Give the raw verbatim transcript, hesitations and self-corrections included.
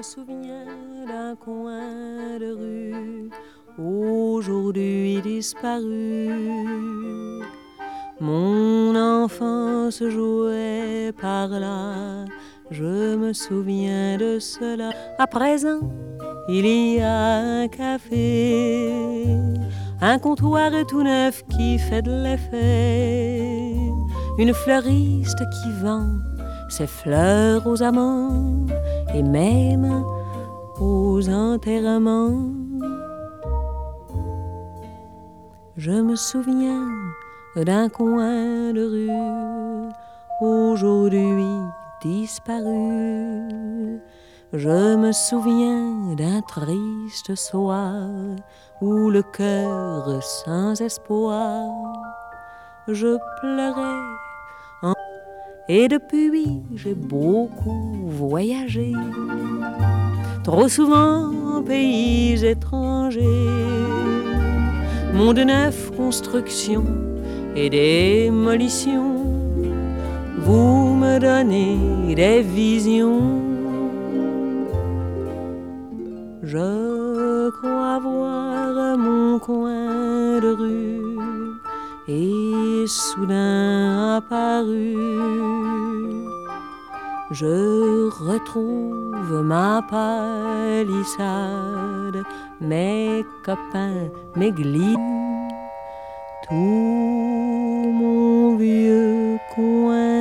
souviens d'un coin de rue aujourd'hui disparu. Mon enfance jouait par là, je me souviens de cela. À présent, il y a un café, un comptoir tout neuf qui fait de l'effet, une fleuriste qui vend ses fleurs aux amants et même aux enterrements. Je me souviens d'un coin de rue aujourd'hui disparu. Je me souviens d'un triste soir où le cœur sans espoir je pleurais en... Et depuis j'ai beaucoup voyagé, trop souvent en pays étrangers, monde neuf, construction et démolition. Vous me donnez des visions. Je crois voir mon coin de rue et soudain apparu. Je retrouve ma palissade, mes copains, mes glisses, tout mon vieux coin